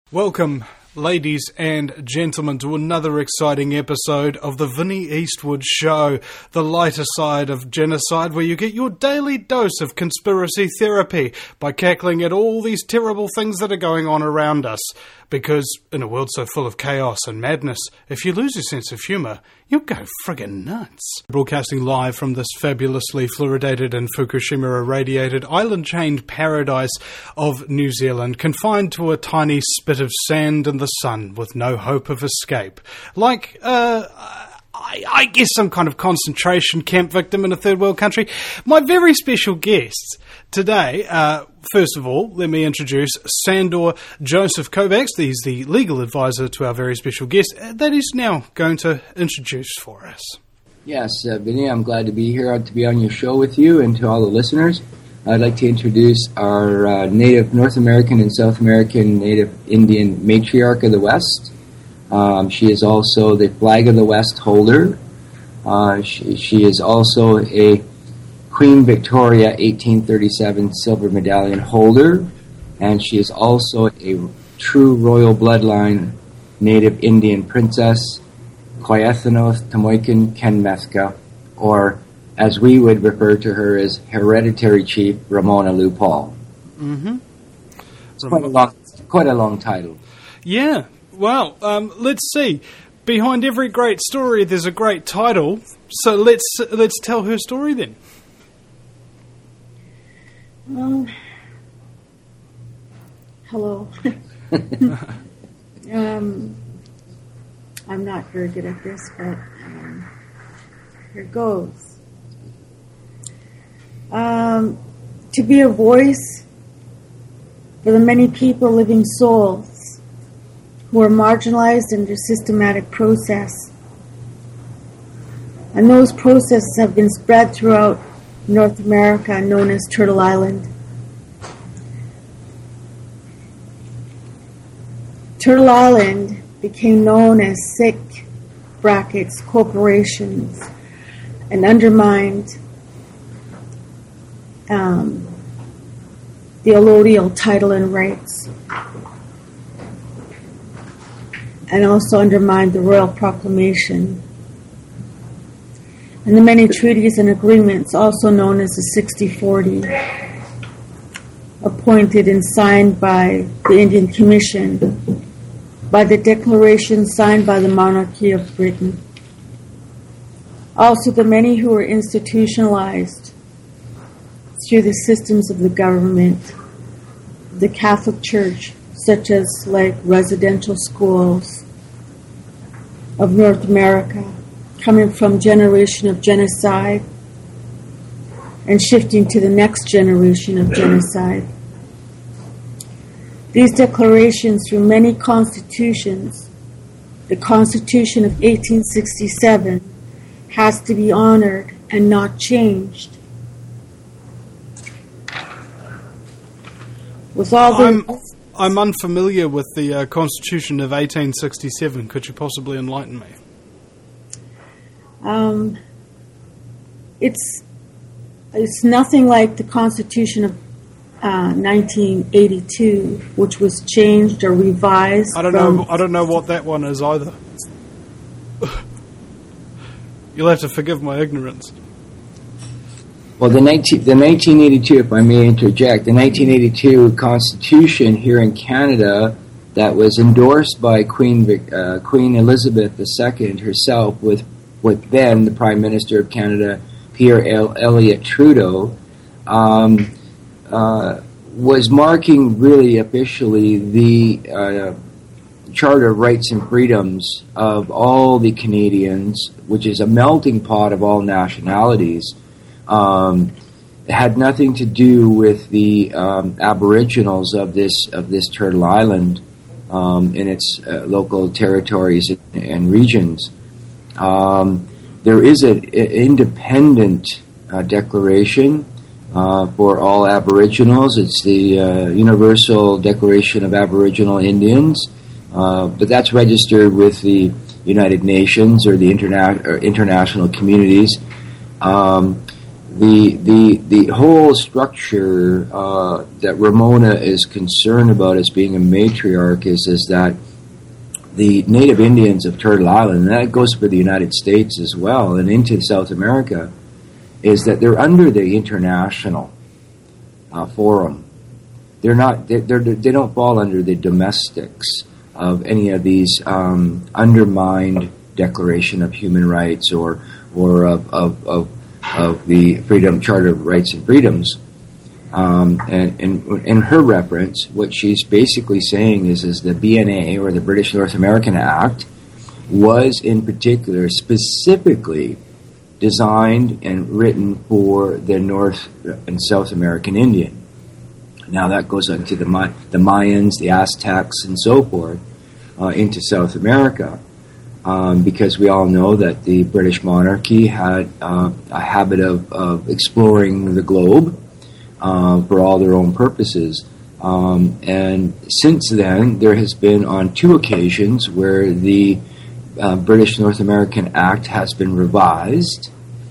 Welcome, ladies and gentlemen, to another exciting episode of the Vinnie Eastwood Show, the lighter side of genocide, where you get your daily dose of conspiracy therapy by cackling at all these terrible things that are going on around us. Because in a world so full of chaos and madness, if you lose your sense of humour, you'll go friggin' nuts. Broadcasting live from this fabulously fluoridated and Fukushima-irradiated island-chained paradise of New Zealand, confined to a tiny spit of sand in the sun with no hope of escape. Like, I guess some kind of concentration camp victim in a third world country. My very special guests today, first of all, let me introduce Sandor Joseph Kovacs. He's the legal advisor to our very special guest that he's now going to introduce for us. Yes, Vinny, I'm glad to be here, to be on your show with you and to all the listeners. I'd like to introduce our native North American and South American native Indian matriarch of the West. She is also the Flag of the West holder. She is also a Queen Victoria 1837 silver medallion holder, and she is also a true royal bloodline native Indian princess, Koyethnos Tamoikin Kenmethka, or as we would refer to her as Hereditary Chief Ramona Lupal. Mm-hmm. It's quite a long title. Yeah. Well, let's see. Behind every great story, there's a great title. So let's tell her story then. Hello. I'm not very good at this, but here goes. To be a voice for the many people, living souls, who are marginalized under systematic process. And those processes have been spread throughout North America, known as Turtle Island. Turtle Island became known as sick brackets corporations and undermined the allodial title and rights, and also undermined the Royal Proclamation and the many treaties and agreements, also known as the 6040, appointed and signed by the Indian Commission, by the declaration signed by the Monarchy of Britain. Also the many who were institutionalized through the systems of the government, the Catholic Church, such as like residential schools of North America, coming from generation of genocide and shifting to the next generation of genocide. These declarations through many constitutions, the Constitution of 1867, has to be honored and not changed. With all I'm unfamiliar with the Constitution of 1867. Could you possibly enlighten me? It's nothing like the Constitution of 1982, which was changed or revised. I don't know what that one is either. You'll have to forgive my ignorance. Well, the 1982, if I may interject, the 1982 Constitution here in Canada that was endorsed by Queen Elizabeth II herself with then the Prime Minister of Canada, Pierre Elliott Trudeau, was marking really officially the Charter of Rights and Freedoms of all the Canadians, which is a melting pot of all nationalities. It had nothing to do with the Aboriginals of this Turtle Island in its local territories and regions. There is an independent declaration for all Aboriginals. It's the Universal Declaration of Aboriginal Indians, but that's registered with the United Nations or the international communities. the whole structure that Ramona is concerned about as being a matriarch is that the Native Indians of Turtle Island, and that goes for the United States as well, and into South America, is that they're under the international forum. They're not. They don't fall under the domestics of any of these undermined Declaration of Human Rights or of the Freedom Charter of Rights and Freedoms. And in her reference, what she's basically saying is the BNA, or the British North American Act, was in particular specifically designed and written for the North and South American Indian. Now that goes into the Mayans, the Aztecs, and so forth into South America, because we all know that the British monarchy had a habit of exploring the globe for all their own purposes. And since then, there has been on 2 occasions where the British North American Act has been revised,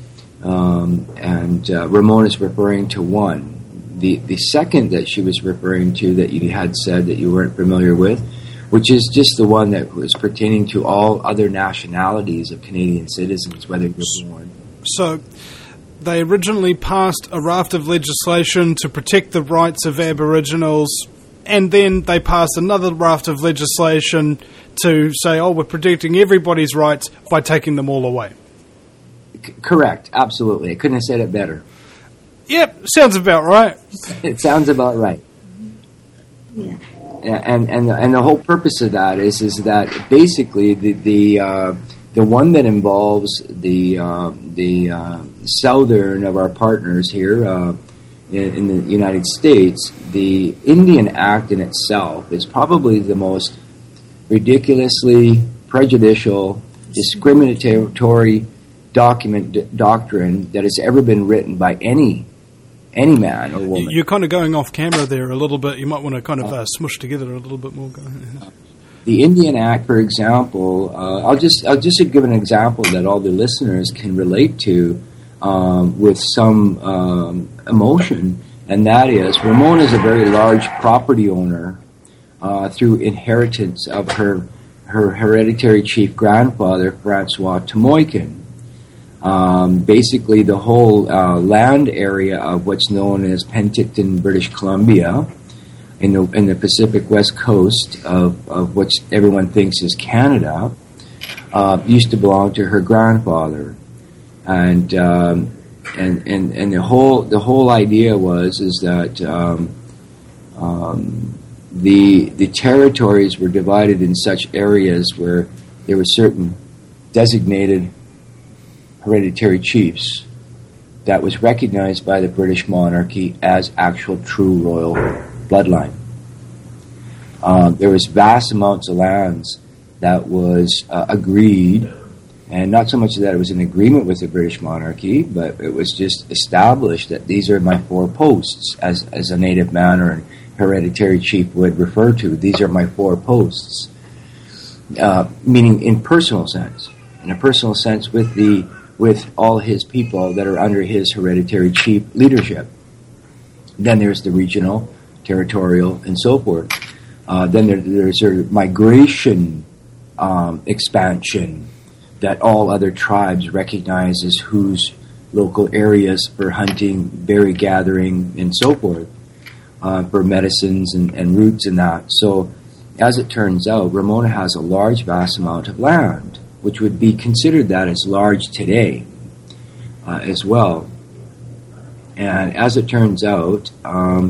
and Ramona is referring to one. The second that she was referring to that you had said that you weren't familiar with, which is just the one that was pertaining to all other nationalities of Canadian citizens, whether you're born. So they originally passed a raft of legislation to protect the rights of Aboriginals, and then they passed another raft of legislation to say, oh, we're protecting everybody's rights by taking them all away. Correct, absolutely. I couldn't have said it better. Yep, sounds about right. It sounds about right. Yeah. And the whole purpose of that is that basically the one that involves the southern of our partners here in the United States, the Indian Act in itself is probably the most ridiculously prejudicial, discriminatory doctrine that has ever been written by any man or woman. You're kind of going off camera there a little bit. You might want to kind of smush together a little bit more. The Indian Act, for example, I'll just give an example that all the listeners can relate to with some emotion, and that is Ramona is a very large property owner through inheritance of her hereditary chief grandfather, Francois Tomoikin. Basically, the whole land area of what's known as Penticton, British Columbia, in the Pacific West Coast of which everyone thinks is Canada, used to belong to her grandfather, and the whole idea was that the territories were divided in such areas where there were certain designated hereditary chiefs that was recognized by the British monarchy as actual true royal bloodline. There was vast amounts of lands that was agreed, and not so much that it was in agreement with the British monarchy, but it was just established that these are my 4 posts, as a native man or an hereditary chief would refer to. These are my 4 posts, meaning in a personal sense with all his people that are under his hereditary chief leadership. Then there's the regional, territorial, and so forth. Then there's a migration expansion that all other tribes recognize as whose local areas for hunting, berry gathering, and so forth, for medicines and roots and that. So, as it turns out, Ramona has a large, vast amount of land, which would be considered that as large today as well. And as it turns out, a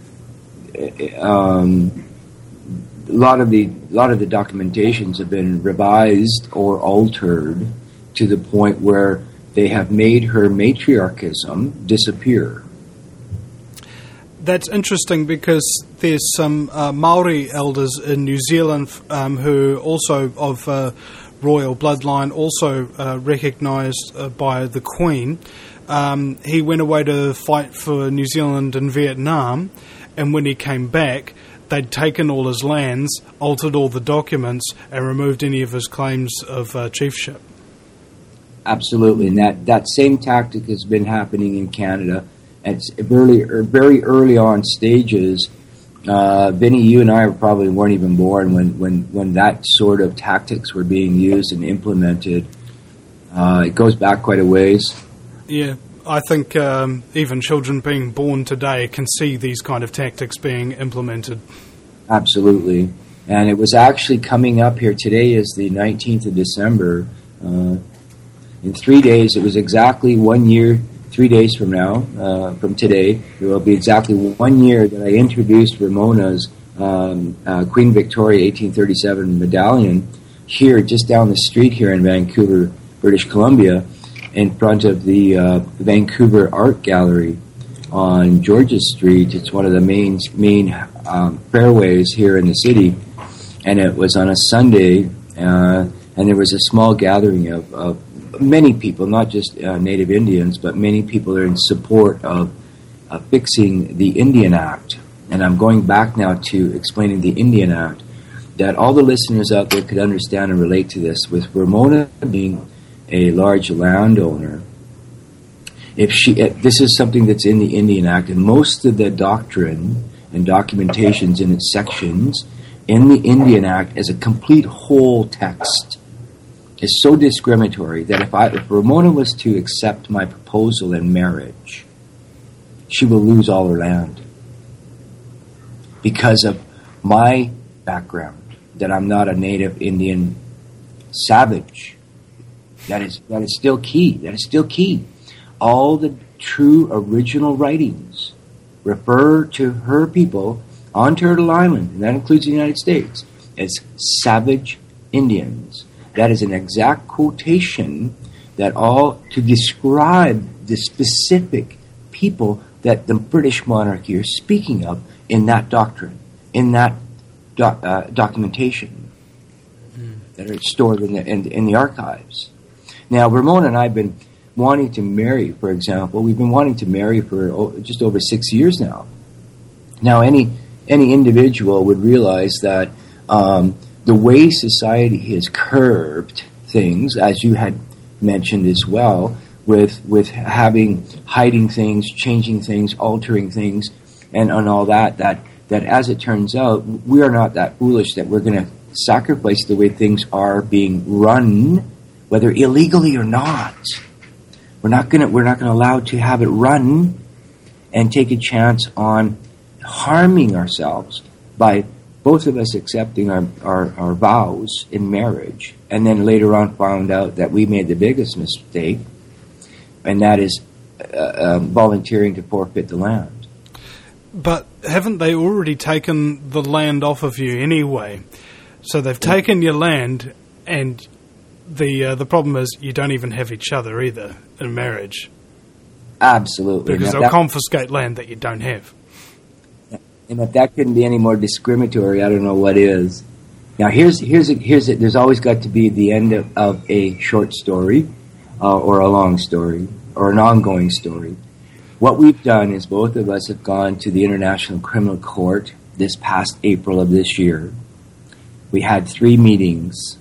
lot of the documentations have been revised or altered to the point where they have made her matriarchism disappear. That's interesting because there's some Maori elders in New Zealand who also of royal bloodline, also recognised by the Queen. He went away to fight for New Zealand and Vietnam, and when he came back, they'd taken all his lands, altered all the documents, and removed any of his claims of chiefship. Absolutely, and that same tactic has been happening in Canada. It's very early on stages. Vinny, you and I probably weren't even born when that sort of tactics were being used and implemented. It goes back quite a ways. Yeah, I think even children being born today can see these kind of tactics being implemented. Absolutely. And it was actually coming up here. Today is the 19th of December. In 3 days, it was exactly 1 year, 3 days from now, from today, it will be exactly 1 year that I introduced Ramona's Queen Victoria 1837 medallion here, just down the street here in Vancouver, British Columbia, in front of the Vancouver Art Gallery on Georges Street. It's one of the main fairways here in the city, and it was on a Sunday, and there was a small gathering of many people, not just Native Indians, but many people are in support of fixing the Indian Act. And I'm going back now to explaining the Indian Act, that all the listeners out there could understand and relate to this. With Ramona being a large landowner, this is something that's in the Indian Act, and most of the doctrine and documentations in its sections in the Indian Act as a complete whole text is so discriminatory that if Ramona was to accept my proposal in marriage, she will lose all her land because of my background, that I'm not a native Indian savage. That is still key. That is still key. All the true original writings refer to her people on Turtle Island, and that includes the United States, as savage Indians. That is an exact quotation to describe the specific people that the British monarchy are speaking of in that doctrine, in that documentation that are stored in the archives. Now, Ramona and I have been wanting to marry, for example. We've been wanting to marry for just over 6 years now. Now, any individual would realize that the way society has curbed things, as you had mentioned as well, with hiding things, changing things, altering things, and all that as it turns out, we are not that foolish that we're going to sacrifice the way things are being run, whether illegally or not. We're not going to allow to have it run and take a chance on harming ourselves by both of us accepting our vows in marriage, and then later on found out that we made the biggest mistake, and that is volunteering to forfeit the land. But haven't they already taken the land off of you anyway? So they've taken your land, and the problem is you don't even have each other either in marriage. Absolutely. Because they'll confiscate land that you don't have. And if that couldn't be any more discriminatory, I don't know what is. Now, here's it. There's always got to be the end of a short story, or a long story, or an ongoing story. What we've done is both of us have gone to the International Criminal Court this past April of this year. We had 3 meetings.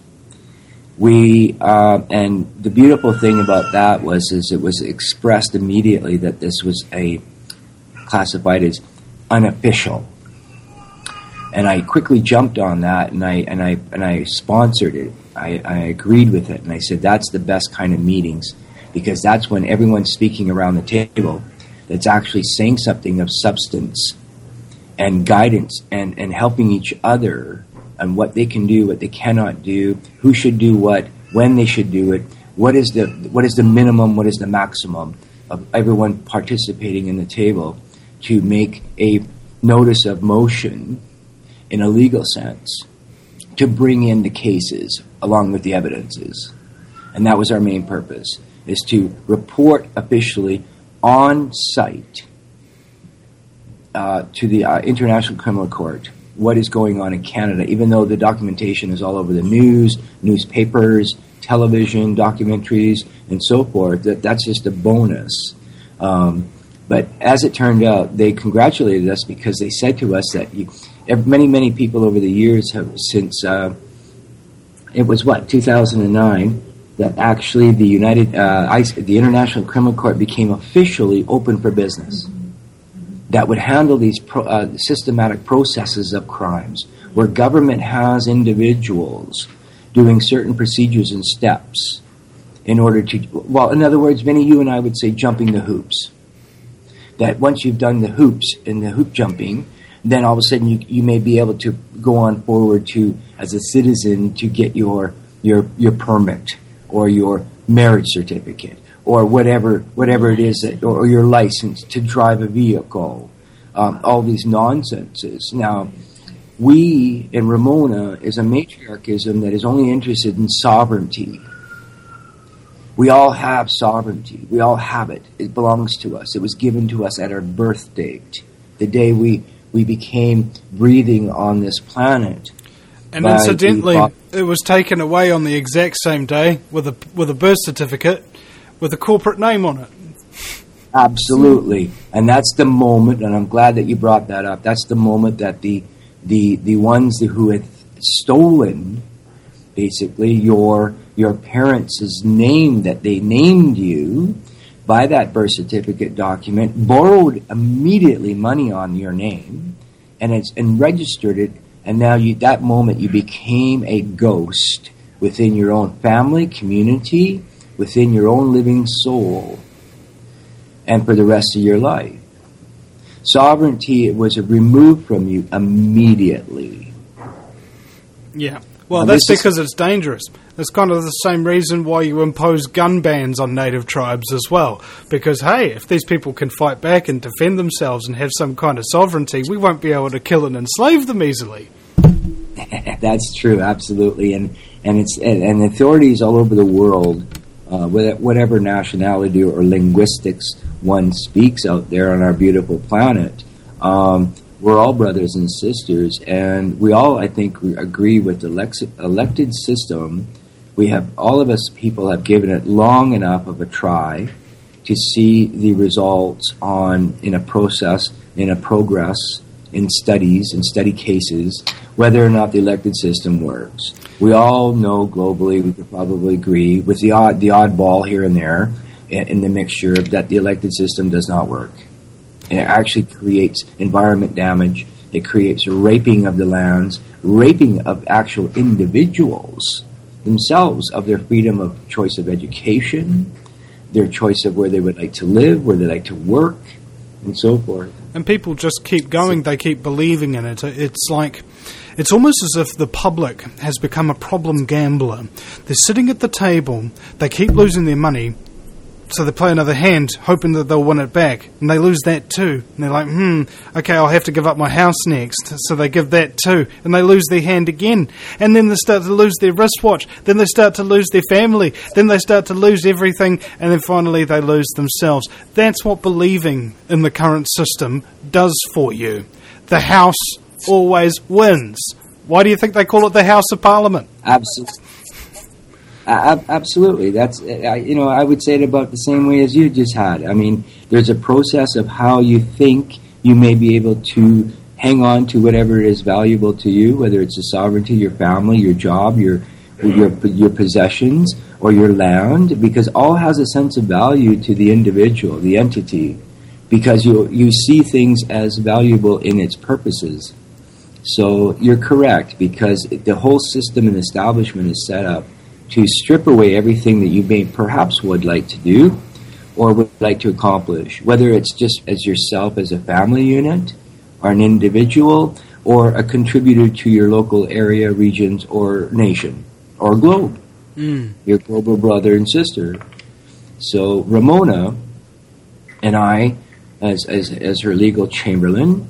And the beautiful thing about that is it was expressed immediately that this was classified as unofficial, and I quickly jumped on that, and I sponsored it. I agreed with it, and I said that's the best kind of meetings, because that's when everyone's speaking around the table that's actually saying something of substance and guidance and helping each other on what they can do, what they cannot do, who should do what, when they should do it, what is the minimum, what is the maximum of everyone participating in the table to make a notice of motion in a legal sense to bring in the cases along with the evidences. And that was our main purpose, is to report officially on site to the International Criminal Court what is going on in Canada, even though the documentation is all over the news, newspapers, television, documentaries, and so forth. That's just a bonus. But as it turned out, they congratulated us because they said to us that many people over the years have, since it was 2009, that actually the the International Criminal Court became officially open for business. That would handle these systematic processes of crimes, where government has individuals doing certain procedures and steps in order to, well, in other words, Vinny, you and I would say jumping the hoops. That once you've done the hoops and the hoop jumping, then all of a sudden you may be able to go on forward to, as a citizen, to get your permit or your marriage certificate or whatever it is, or your license to drive a vehicle. All these nonsenses. Now, we in Ramona is a matriarchism that is only interested in sovereignty. We all have sovereignty. We all have it. It belongs to us. It was given to us at our birth date, the day we became breathing on this planet. And incidentally, it was taken away on the exact same day with a birth certificate with a corporate name on it. Absolutely. And that's the moment, and I'm glad that you brought that up, that's the moment that the ones who had stolen, basically, your parents' name that they named you by that birth certificate document, borrowed immediately money on your name, and registered it, and now that moment you became a ghost within your own family, community, within your own living soul, and for the rest of your life. Sovereignty was removed from you immediately. Yeah. Well, that's because it's dangerous. It's kind of the same reason why you impose gun bans on native tribes as well. Because, hey, if these people can fight back and defend themselves and have some kind of sovereignty, we won't be able to kill and enslave them easily. That's true, absolutely. And authorities all over the world, whatever nationality or linguistics one speaks out there on our beautiful planet, we're all brothers and sisters, and we all, I think, agree with the elected system. All of us people have given it long enough of a try to see the results in a process, in a progress, in studies, in study cases, whether or not the elected system works. We all know globally, we could probably agree, with the oddball here and there in the mixture, that the elected system does not work. And it actually creates environment damage. It creates raping of the lands, raping of actual individuals themselves, of their freedom of choice of education, their choice of where they would like to live, where they like to work, and so forth. And people just keep going. They keep believing in it. It's almost as if the public has become a problem gambler. They're sitting at the table. They keep losing their money. So they play another hand, hoping that they'll win it back. And they lose that too. And they're like, okay, I'll have to give up my house next. So they give that too. And they lose their hand again. And then they start to lose their wristwatch. Then they start to lose their family. Then they start to lose everything. And then finally they lose themselves. That's what believing in the current system does for you. The house always wins. Why do you think they call it the House of Parliament? Absolutely. Absolutely. That's, I would say it about the same way as you just had. I mean, there's a process of how you think you may be able to hang on to whatever is valuable to you, whether it's the sovereignty, your family, your job, your possessions, or your land, because all has a sense of value to the individual, the entity, because you see things as valuable in its purposes. So you're correct, because the whole system and establishment is set up to strip away everything that you perhaps would like to do or would like to accomplish, whether it's just as yourself as a family unit or an individual or a contributor to your local area, regions, or nation or globe, your global brother and sister. So Ramona and I, as her legal chamberlain,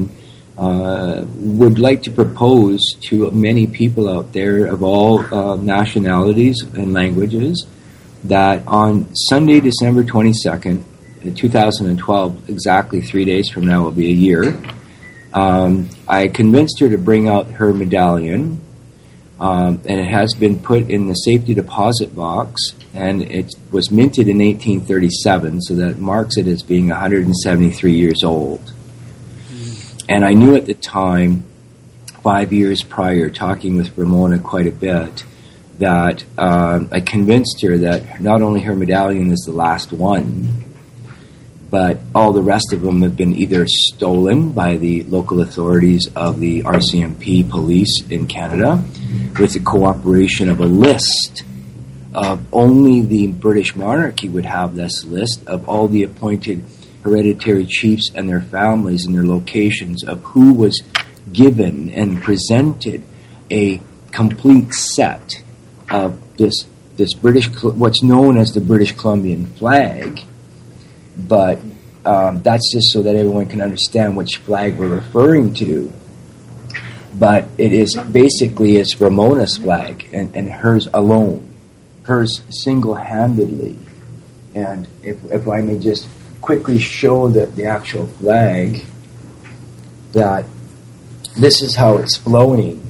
would like to propose to many people out there of all nationalities and languages that on Sunday, December 22nd, 2012, exactly 3 days from now will be a year, I convinced her to bring out her medallion, and it has been put in the safety deposit box, and it was minted in 1837, so that marks it as being 173 years old. And I knew at the time, 5 years prior, talking with Ramona quite a bit, that I convinced her that not only her medallion is the last one, but all the rest of them have been either stolen by the local authorities of the RCMP police in Canada with the cooperation of a list of only the British monarchy would have this list of all the appointed hereditary chiefs and their families and their locations of who was given and presented a complete set of this British, what's known as the British Columbian flag, but that's just so that everyone can understand which flag we're referring to. But it is basically it's Ramona's flag and hers alone, hers single-handedly. And if I may just quickly show the actual flag, that this is how it's flowing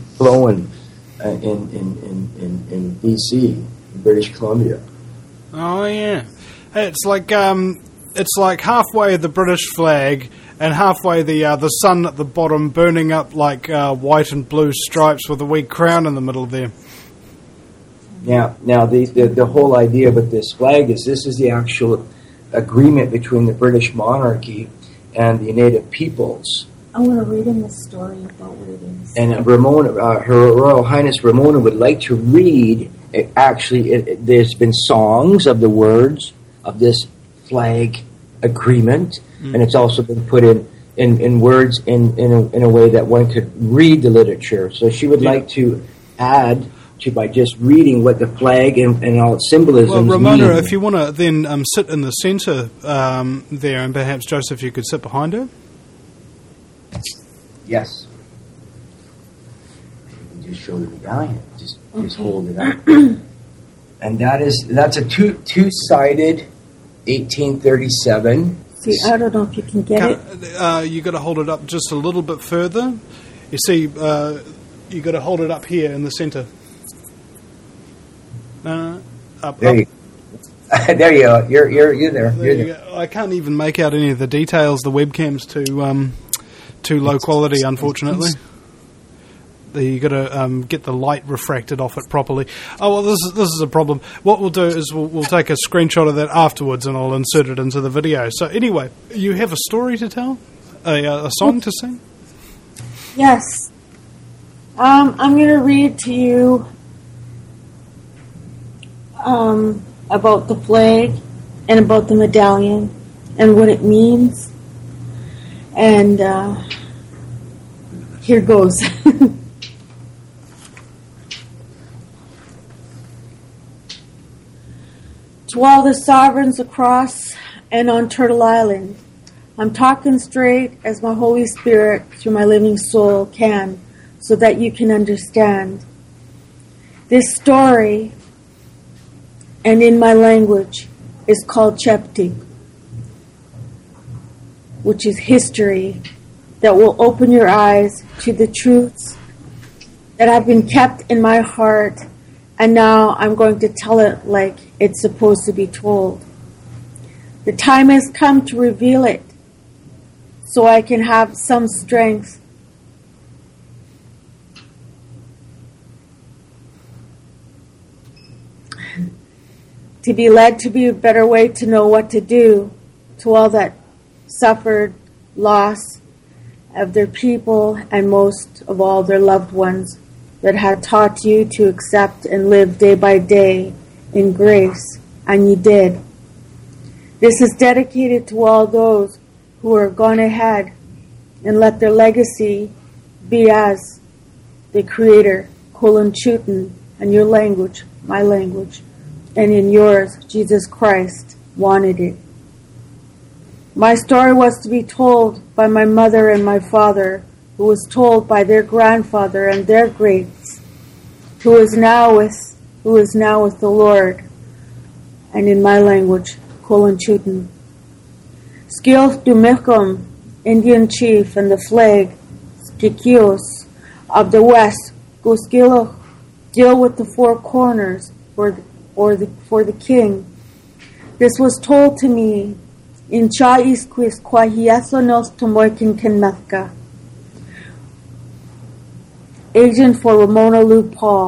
in BC, British Columbia. Oh yeah, it's like halfway the British flag and halfway the sun at the bottom, burning up like white and blue stripes with a wee crown in the middle there. Now the whole idea with this flag is this is the actual agreement between the British monarchy and the native peoples. I want to read him the story about what it is. And Ramona, Her Royal Highness Ramona would like to read. There's been songs of the words of this flag agreement, and it's also been put in words in a way that one could read the literature. So she would like to add to by just reading what the flag and all its symbolisms Well, Ramona, mean. if you want to then sit in the centre there, and perhaps Joseph, you could sit behind her. Yes. Just show the medallion. Just hold it up. And that's a two-sided 1837. See, I don't know if you can get it. You got to hold it up just a little bit further. You see, you got to hold it up here in the centre. Up. There you go. You're there. There you go. I can't even make out any of the details. The webcam's too low quality, unfortunately. You got to get the light refracted off it properly. Oh well, this is a problem. What we'll do is we'll take a screenshot of that afterwards, and I'll insert it into the video. So anyway, you have a story to tell, a song to sing. Yes. I'm going to read to you about the flag and about the medallion and what it means. And here goes. To all the sovereigns across and on Turtle Island, I'm talking straight as my Holy Spirit through my living soul can, so that you can understand. This story, and in my language, is called Cheptik, which is history that will open your eyes to the truths that have been kept in my heart, and now I'm going to tell it like it's supposed to be told. The time has come to reveal it, so I can have some strength. To be led to be a better way to know what to do to all that suffered loss of their people and most of all their loved ones that had taught you to accept and live day by day in grace, and you did. This is dedicated to all those who are gone ahead and let their legacy be as the Creator, Colin Chutin, and your language, my language, and in yours, Jesus Christ, wanted it. My story was to be told by my mother and my father, who was told by their grandfather and their greats, who is now with the Lord, and in my language, Colin Chutin. Skills Dumikum, Indian chief, and the flag, Skikios, of the west, Guskilo, deal with the four corners for the king. This was told to me in Cha Isquis Kwahiasonos Tomoikin Kenmethka. Agent for Ramona Lou Paul,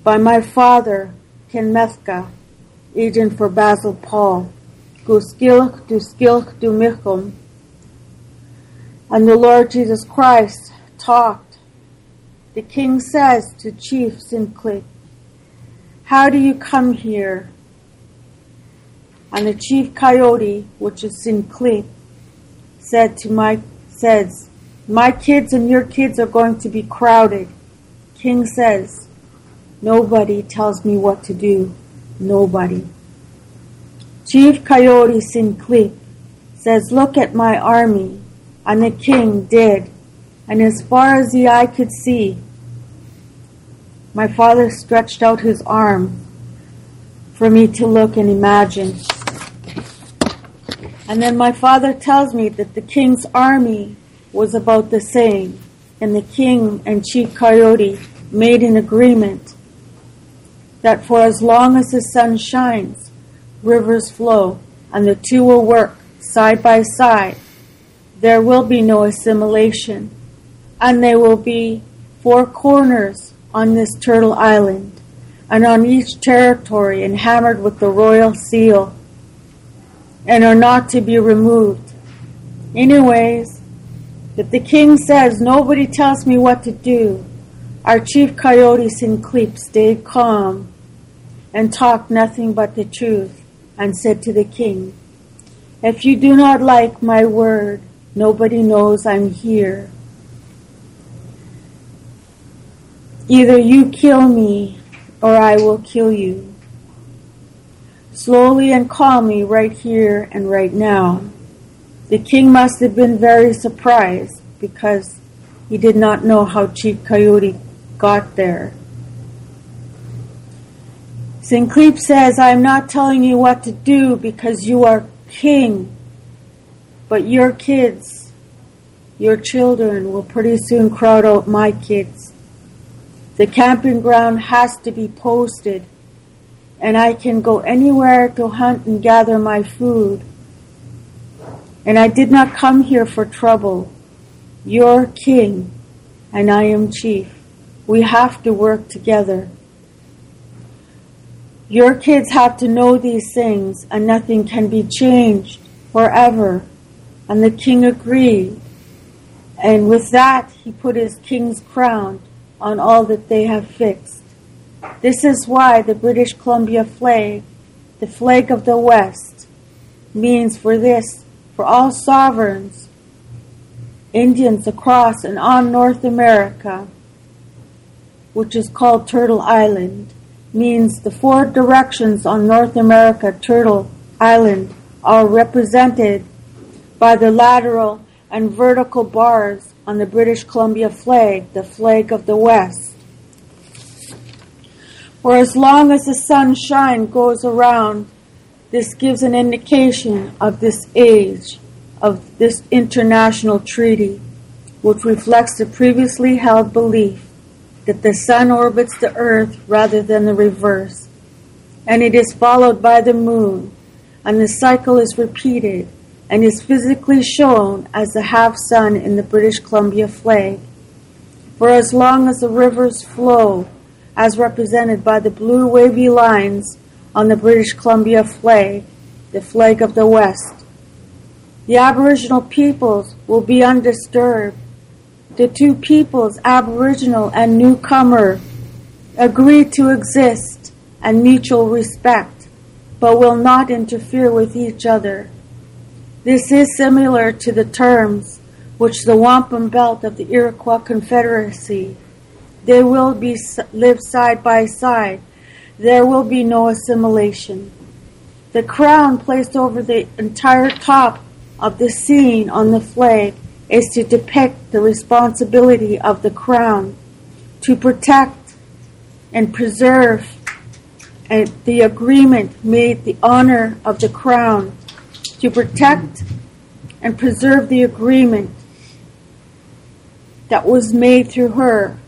by my father, Ken Methka, agent for Basil Paul, gu skilch du michum, and the Lord Jesus Christ talked. The king says to Chief Sinclair, how do you come here? And the chief coyote, which is Sinclair, says, my kids and your kids are going to be crowded. King says, nobody tells me what to do. Nobody. Chief Coyote Sinclair says, look at my army. And the king did. And as far as the eye could see, my father stretched out his arm for me to look and imagine. And then my father tells me that the king's army was about the same. And the king and Chief Coyote made an agreement that for as long as the sun shines, rivers flow, and the two will work side by side, there will be no assimilation, and there will be 4 corners on this turtle island, and on each territory and hammered with the royal seal, and are not to be removed. Anyways, if the king says nobody tells me what to do, our Chief Coyote Sinclair stayed calm and talked nothing but the truth, and said to the king, if you do not like my word, nobody knows I'm here. Either you kill me, or I will kill you. Slowly and calmly, right here and right now. The king must have been very surprised, because he did not know how Chief Coyote got there. Sinclair says, I'm not telling you what to do because you are king, but your kids, your children will pretty soon crowd out my kids. The camping ground has to be posted, and I can go anywhere to hunt and gather my food. And I did not come here for trouble. You're king, and I am chief. We have to work together. Your kids have to know these things, and nothing can be changed forever. And the king agreed. And with that, he put his king's crown on all that they have fixed. This is why the British Columbia flag, the flag of the West, means for all sovereigns, Indians across and on North America, which is called Turtle Island, means the 4 directions on North America, Turtle Island, are represented by the lateral and vertical bars on the British Columbia flag, the flag of the West. For as long as the sunshine goes around, this gives an indication of this age, of this international treaty, which reflects the previously held belief that the sun orbits the earth rather than the reverse, and it is followed by the moon, and the cycle is repeated and is physically shown as the half-sun in the British Columbia flag. For as long as the rivers flow, as represented by the blue wavy lines on the British Columbia flag, the flag of the West, the Aboriginal peoples will be undisturbed. The 2 peoples, Aboriginal and newcomer, agree to exist and mutual respect, but will not interfere with each other. This is similar to the terms which the wampum belt of the Iroquois Confederacy. They will live side by side. There will be no assimilation. The crown placed over the entire top of the scene on the flag is to depict the responsibility of the crown to protect and preserve, and the agreement made the honor of the crown to protect and preserve the agreement that was made through her.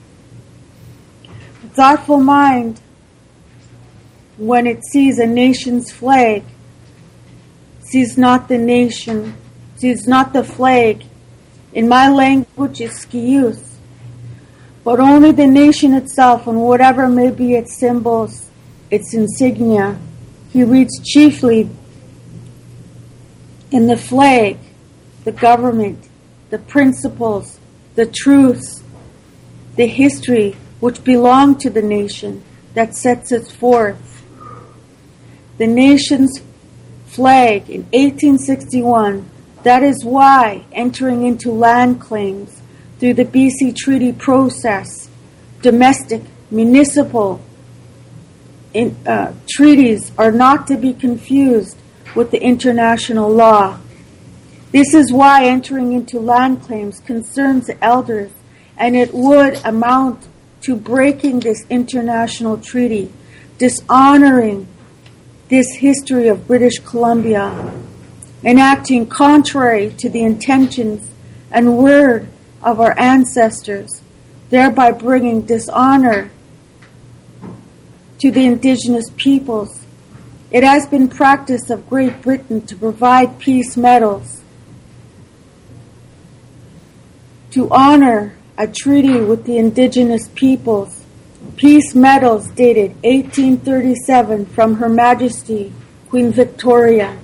A thoughtful mind, when it sees a nation's flag, sees not the nation, sees not the flag. In my language, it's skiyus. but only the nation itself and whatever may be its symbols, its insignia. He reads chiefly in the flag, the government, the principles, the truths, the history which belong to the nation that sets it forth. The nation's flag in 1861, that is why entering into land claims through the BC Treaty process, domestic, municipal treaties are not to be confused with the international law. This is why entering into land claims concerns the elders, and it would amount to breaking this international treaty, dishonoring this history of British Columbia, and acting contrary to the intentions and word of our ancestors, thereby bringing dishonor to the indigenous peoples. It has been practice of Great Britain to provide peace medals to honor a treaty with the indigenous peoples. Peace medals dated 1837 from Her Majesty Queen Victoria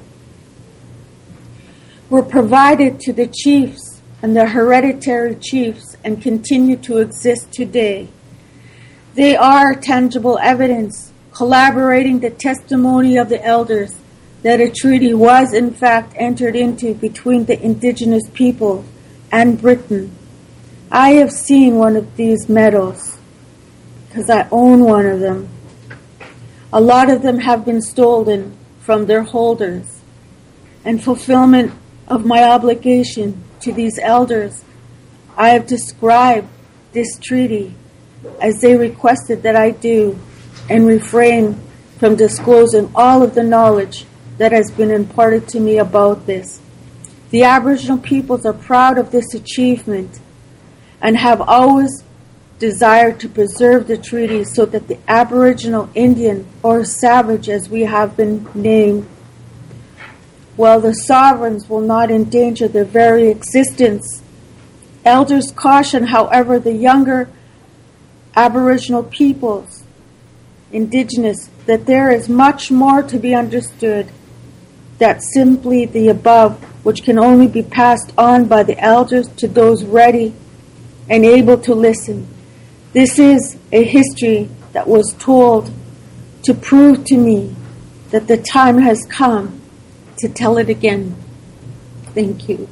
were provided to the chiefs and the hereditary chiefs and continue to exist today. They are tangible evidence corroborating the testimony of the elders that a treaty was in fact entered into between the indigenous people and Britain. I have seen one of these medals because I own one of them. A lot of them have been stolen from their holders. In fulfillment of my obligation to these elders, I have described this treaty as they requested that I do, and refrain from disclosing all of the knowledge that has been imparted to me about this. The Aboriginal peoples are proud of this achievement and have always desired to preserve the treaty so that the Aboriginal Indian, or savage as we have been named, while the sovereigns will not endanger their very existence. Elders caution, however, the younger Aboriginal peoples, indigenous, that there is much more to be understood than simply the above, which can only be passed on by the elders to those ready and able to listen. This is a history that was told to prove to me that the time has come to tell it again. Thank you.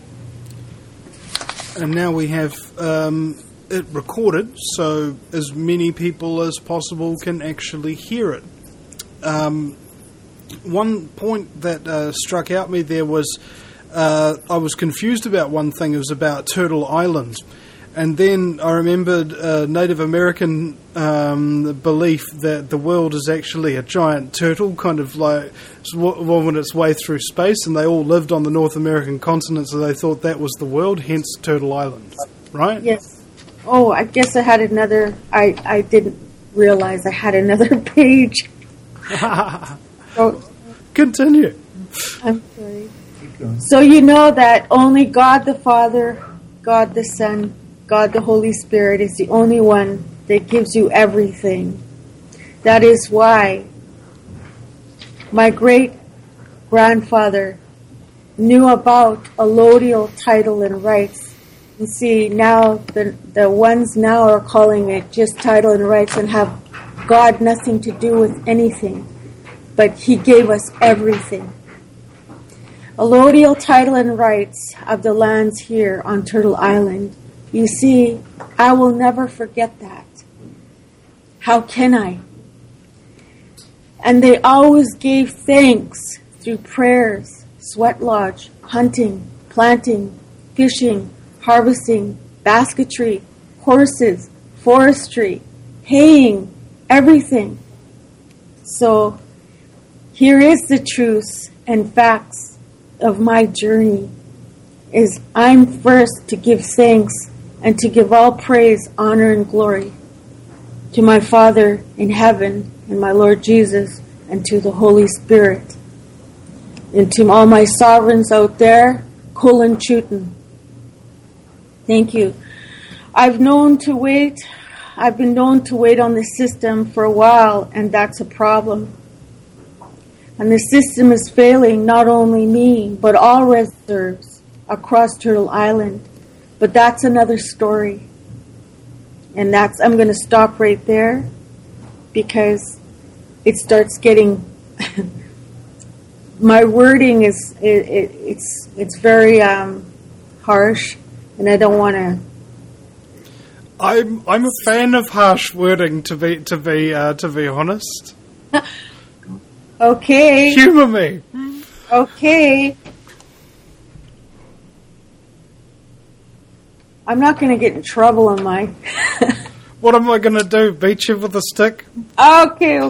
And now we have it recorded so as many people as possible can actually hear it. One point that struck out me there was I was confused about one thing. It was about Turtle Island. And then I remembered Native American belief that the world is actually a giant turtle, kind of like woven its way through space, and they all lived on the North American continent, so they thought that was the world, hence Turtle Island, right? Yes. Oh, I guess I had another... I didn't realize I had another page. So, continue. I'm sorry. So you know that only God the Father, God the Son, God the Holy Spirit is the only one that gives you everything. That is why my great-grandfather knew about allodial title and rights. You see, now the ones now are calling it just title and rights and have God nothing to do with anything. But He gave us everything. Allodial title and rights of the lands here on Turtle Island. You see, I will never forget that. How can I? And they always gave thanks through prayers, sweat lodge, hunting, planting, fishing, harvesting, basketry, horses, forestry, haying, everything. So here is the truths and facts of my journey. Is I'm first to give thanks and to give all praise, honor, and glory to my Father in heaven and my Lord Jesus and to the Holy Spirit. And to all my sovereigns out there, Kulin Chutin. Thank you. I've been known to wait on the system for a while, and that's a problem. And the system is failing not only me, but all reserves across Turtle Island. But that's another story. And I'm going to stop right there because it starts getting, my wording is, it's very harsh, and I don't want to. I'm a fan of harsh wording, to be honest. Okay. Humour me. Okay. I'm not going to get in trouble, am I? What am I going to do? Beat you with a stick? Okay.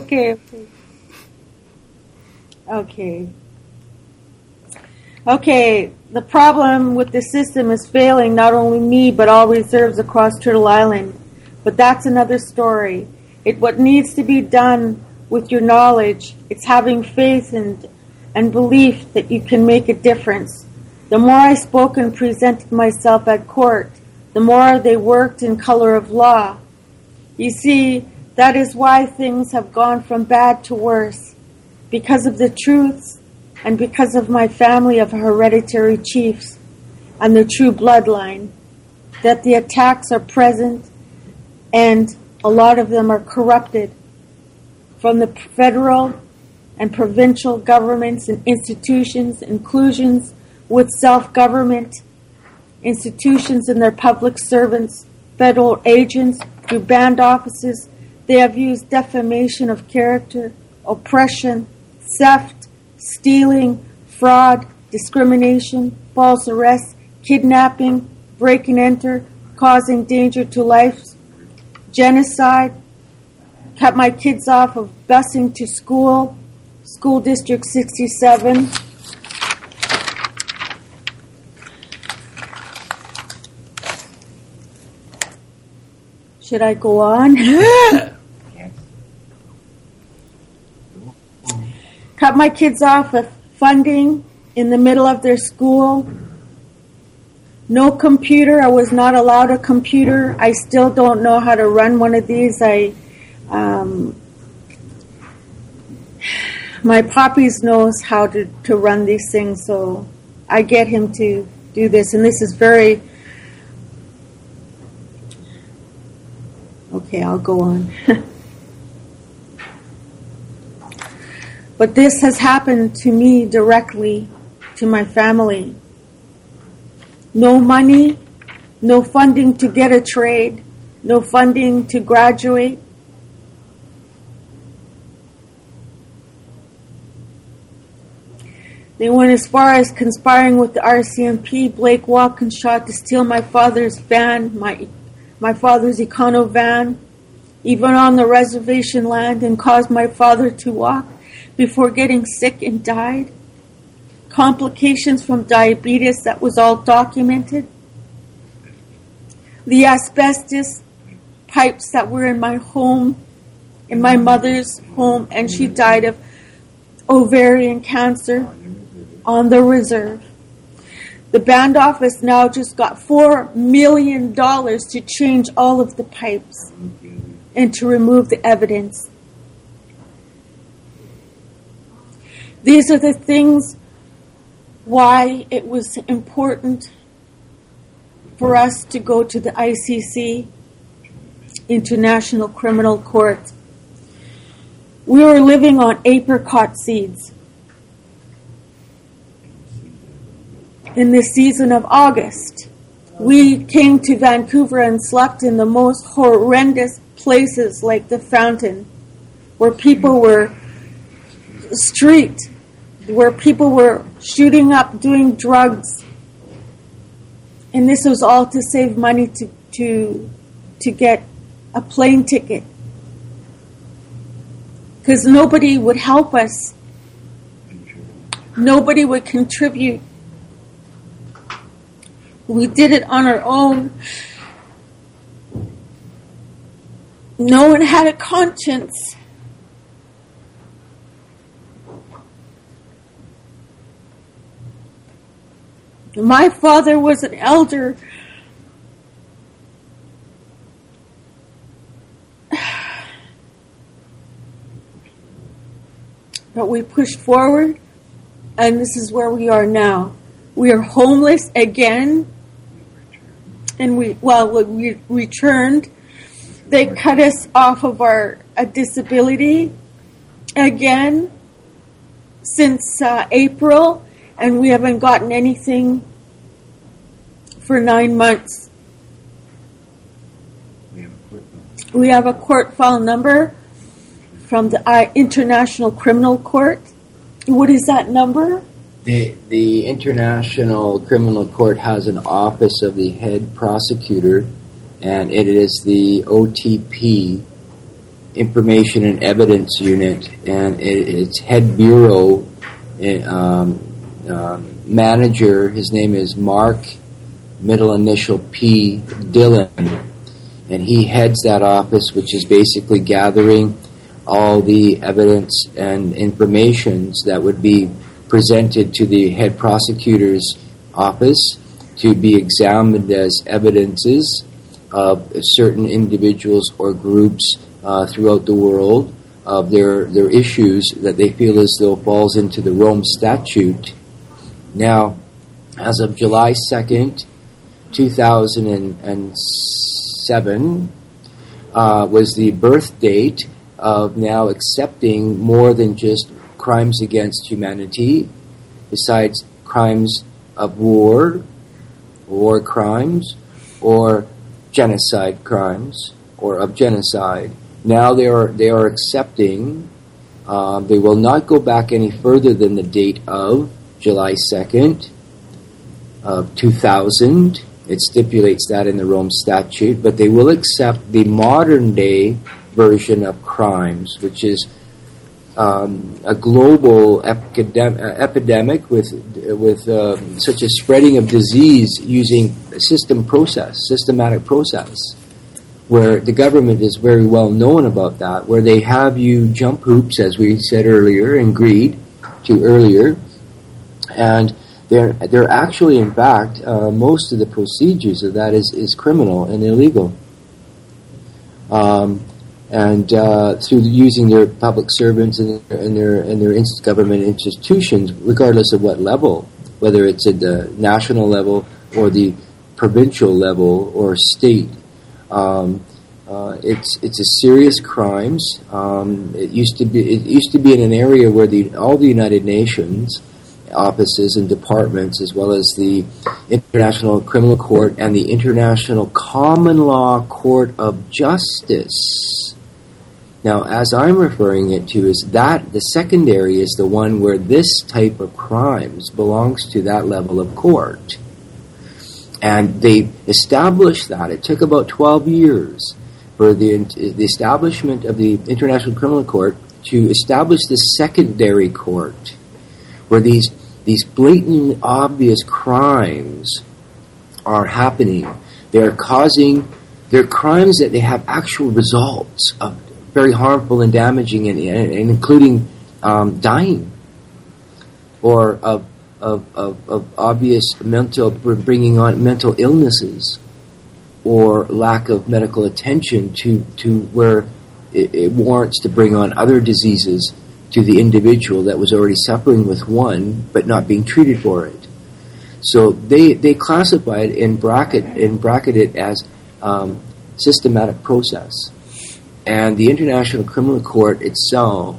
Okay, the problem with the system is failing not only me, but all reserves across Turtle Island. But that's another story. What needs to be done with your knowledge, it's having faith and belief that you can make a difference. The more I spoke and presented myself at court, the more they worked in color of law. You see, that is why things have gone from bad to worse, because of the truths and because of my family of hereditary chiefs and the true bloodline, that the attacks are present and a lot of them are corrupted from the federal and provincial governments and institutions, inclusions with self-government, institutions and their public servants, federal agents, through band offices. They have used defamation of character, oppression, theft, stealing, fraud, discrimination, false arrest, kidnapping, break and enter, causing danger to life, genocide, cut my kids off of busing to school, School District 67. Should I go on? Cut my kids off of funding in the middle of their school. No computer. I was not allowed a computer. I still don't know how to run one of these. My poppies knows how to run these things, so I get him to do this. And this is very... Okay, I'll go on. But this has happened to me directly, to my family. No money, no funding to get a trade, no funding to graduate. They went as far as conspiring with the RCMP, Blake Walkinshaw, to steal my father's van, my father's Econo van, even on the reservation land, and caused my father to walk before getting sick and died. Complications from diabetes, that was all documented. The asbestos pipes that were in my home, in my mother's home, and she died of ovarian cancer on the reserve. The band office now just got $4 million to change all of the pipes and to remove the evidence. These are the things why it was important for us to go to the ICC, International Criminal Court. We were living on apricot seeds in the season of August. We came to Vancouver and slept in the most horrendous places like the Fountain, where people were where people were shooting up, doing drugs. And this was all to save money to get a plane ticket. Because nobody would help us. Nobody would contribute. We did it on our own. No one had a conscience. My father was an elder But we pushed forward, and this is where we are now. We are homeless again, and we returned. They cut us off of our disability again since April, and we haven't gotten anything for 9 months. We have a court file number from the International Criminal Court. What is that number? The International Criminal Court has an office of the head prosecutor, and it is the OTP, Information and Evidence Unit, and its head bureau manager, his name is Mark, middle initial P, Dillon, and he heads that office, which is basically gathering all the evidence and informations that would be presented to the head prosecutor's office to be examined as evidences of certain individuals or groups throughout the world of their issues that they feel as though falls into the Rome Statute. Now, as of July 2nd, 2007, was the birth date of now accepting more than just crimes against humanity, besides crimes of war crimes, or genocide crimes, or of genocide. Now they are accepting, they will not go back any further than the date of July 2nd of 2000. It stipulates that in the Rome Statute, but they will accept the modern day version of crimes, which is a global epidemic with such a spreading of disease using systematic process, where the government is very well known about that, where they have you jump hoops, as we said earlier, and agreed to earlier, and they're actually, in fact, most of the procedures of that is criminal and illegal. And through using their public servants and their government institutions, regardless of what level, whether it's at the national level or the provincial level or state, it's a serious crimes. It used to be in an area where all the United Nations offices and departments, as well as the International Criminal Court and the International Common Law Court of Justice. Now, as I'm referring it to, is that the secondary is the one where this type of crimes belongs to that level of court. And they established that. It took about 12 years for the establishment of the International Criminal Court to establish the secondary court, where these blatantly obvious crimes are happening. They're crimes that they have actual results of very harmful and damaging, and including dying, or of obvious bringing on mental illnesses, or lack of medical attention to where it warrants to bring on other diseases to the individual that was already suffering with one but not being treated for it. So they classify it and bracket it as systematic process. And the International Criminal Court itself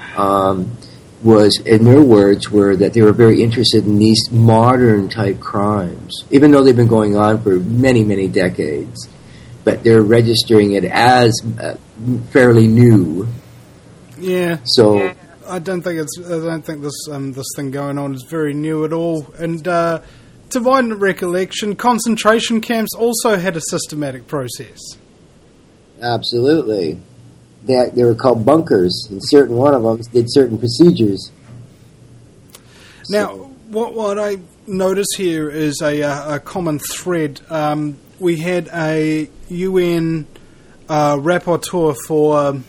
was, in their words, that they were very interested in these modern type crimes, even though they've been going on for many, many decades. But they're registering it as fairly new. Yeah. So I don't think this thing going on is very new at all. And to my recollection, concentration camps also had a systematic process. Absolutely. They were called bunkers, and certain one of them did certain procedures. Now, what I notice here is a common thread. We had a UN rapporteur for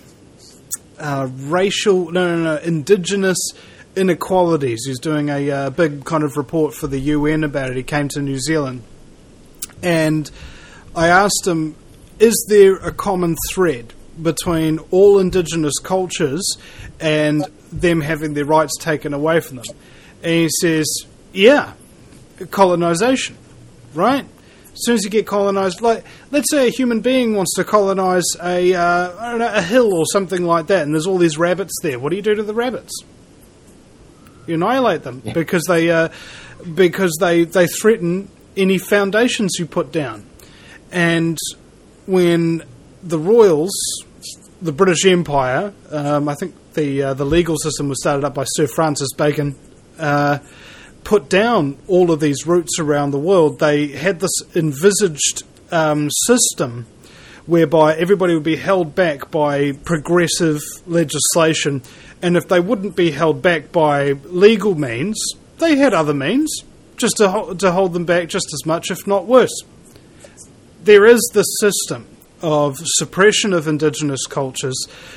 indigenous inequalities. He's doing a big kind of report for the UN about it. He came to New Zealand, and I asked him, is there a common thread between all indigenous cultures and them having their rights taken away from them. And he says, yeah, colonization, right? As soon as you get colonized, like, let's say a human being wants to colonize a hill or something like that, and there's all these rabbits there. What do you do to the rabbits? You annihilate them, because they threaten any foundations you put down. And when the royals, the British Empire, I think the legal system was started up by Sir Francis Bacon, put down all of these roots around the world, they had this envisaged system whereby everybody would be held back by progressive legislation, and if they wouldn't be held back by legal means, they had other means just to hold them back just as much, if not worse. There is this system of suppression of indigenous cultures.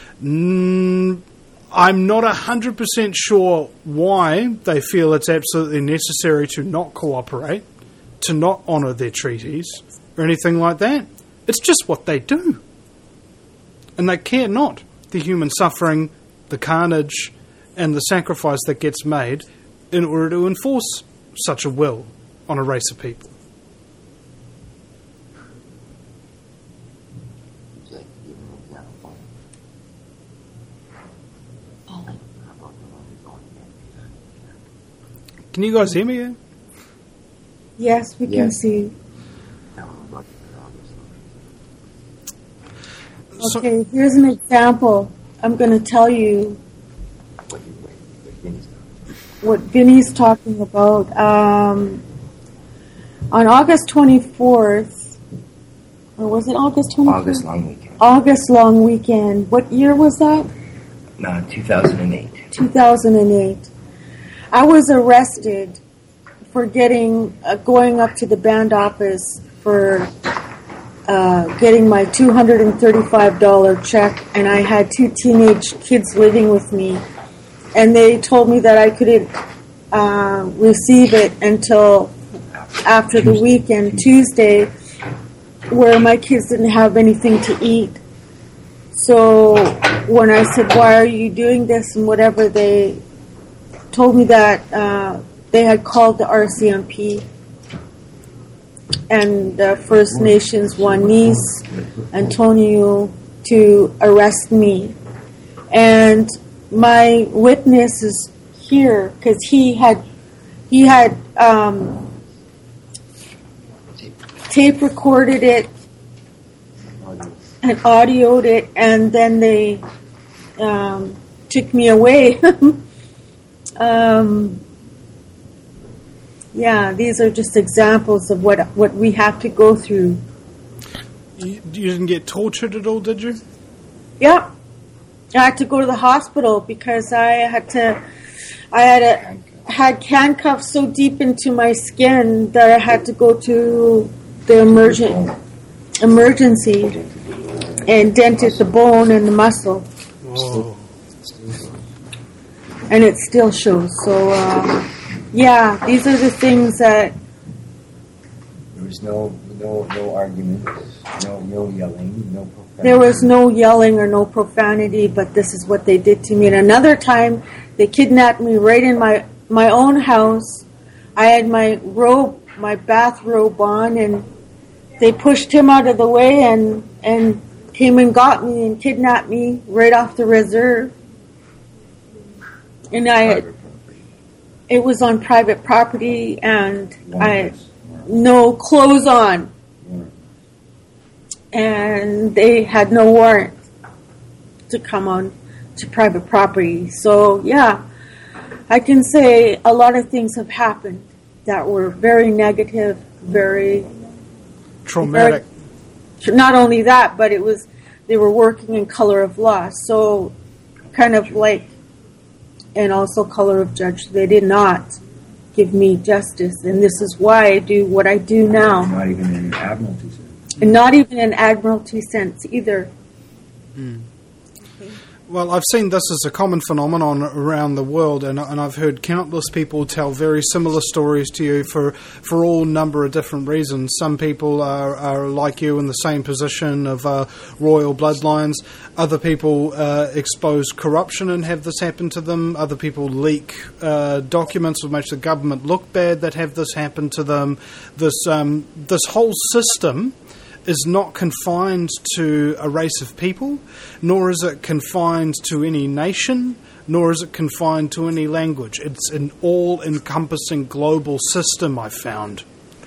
I'm not 100% sure why they feel it's absolutely necessary to not cooperate, to not honour their treaties, or anything like that. It's just what they do. And they care not the human suffering, the carnage, and the sacrifice that gets made in order to enforce such a will on a race of people. Can you guys hear me? Yes, we can see. Okay, here's an example. I'm going to tell you what Vinny's talking about. On August 24th, or was it August 24th? August long weekend. August long weekend. What year was that? 2008. 2008. I was arrested for going up to the band office for getting my $235 check, and I had 2 teenage kids living with me, and they told me that I couldn't receive it until after the weekend, Tuesday, where my kids didn't have anything to eat. So when I said, why are you doing this and whatever, they told me that they had called the RCMP and the First Nations Juanis, Antonio, to arrest me. And my witness is here because he had tape recorded it and audioed it, and then they took me away. Yeah, these are just examples of what we have to go through. You didn't get tortured at all, did you? Yeah. I had to go to the hospital because I had handcuffs so deep into my skin that I had to go to the emergency and dented the bone and the muscle. Whoa. And it still shows. So, yeah, these are the things that... There was no argument, no yelling, no profanity. There was no yelling or no profanity, but this is what they did to me. And another time, they kidnapped me right in my own house. I had my bathrobe on, and they pushed him out of the way and came and got me and kidnapped me right off the reserve. And it was on private property, and I had no clothes on. And they had no warrant to come on to private property. So, yeah, I can say a lot of things have happened that were very negative, very traumatic. Not only that, but they were working in color of law. So, kind of like, and also color of judge. They did not give me justice, and this is why I do what I do now. Not even in admiralty sense. And not even in admiralty sense either. Well, I've seen this as a common phenomenon around the world, and I've heard countless people tell very similar stories to you for all number of different reasons. Some people are like you in the same position of royal bloodlines. Other people expose corruption and have this happen to them. Other people leak documents which make the government look bad that have this happen to them. This whole system is not confined to a race of people, nor is it confined to any nation, nor is it confined to any language. It's an all-encompassing global system, I've found.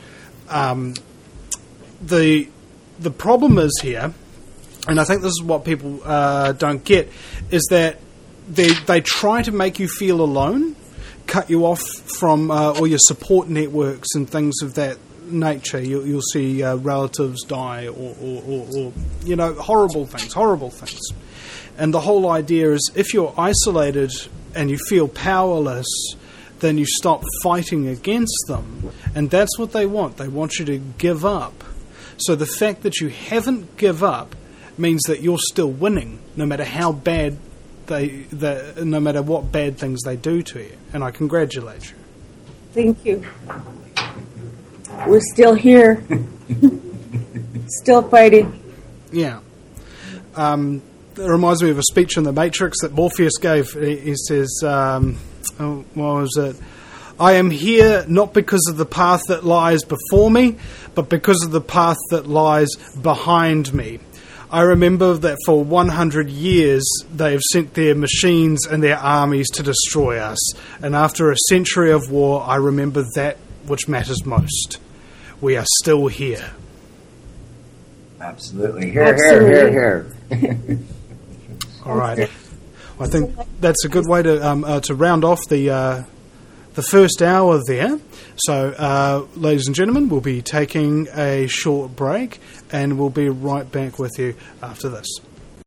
The problem is here, and I think this is what people don't get, is that they try to make you feel alone, cut you off from all your support networks and things of that nature. You'll see relatives die or horrible things. And the whole idea is if you're isolated and you feel powerless, then you stop fighting against them. And that's what they want. They want you to give up. So the fact that you haven't give up means that you're still winning, no matter how bad no matter what bad things they do to you. And I congratulate you. Thank you. We're still here. Still fighting. Yeah. It reminds me of a speech in The Matrix that Morpheus gave. He says, what was it? I am here not because of the path that lies before me, but because of the path that lies behind me. I remember that for 100 years they have sent their machines and their armies to destroy us. And after a century of war, I remember that which matters most. We are still here. Absolutely. Here. All right. I think that's a good way to round off the first hour there. So, ladies and gentlemen, we'll be taking a short break, and we'll be right back with you after this.